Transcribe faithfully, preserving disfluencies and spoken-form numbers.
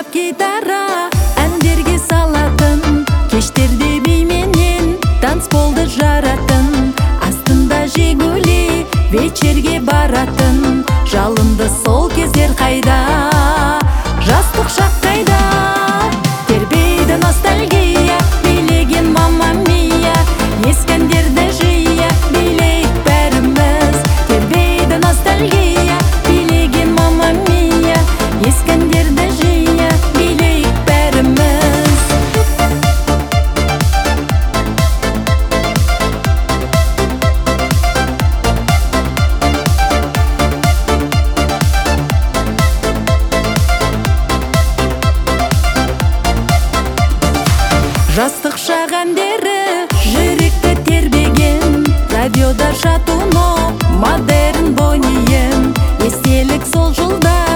жырлап гитара әндерге салатын, кештерде би менен танцполды жаратын, астында Жигули вечерге баратын. Жалынды сол кездер қайда, жастық шақ қайда, тербейді ностальгия, билеген мама мия, ескі әндерді жиі билейік бәріміз. Тербейді ностальгия, билеген мама мия, ескі әндерді жиі билейік бәріміз. Жастық шақ әндері жүректі тербеген, радиода жатуно модерн бойнайын, естелік сол жылдар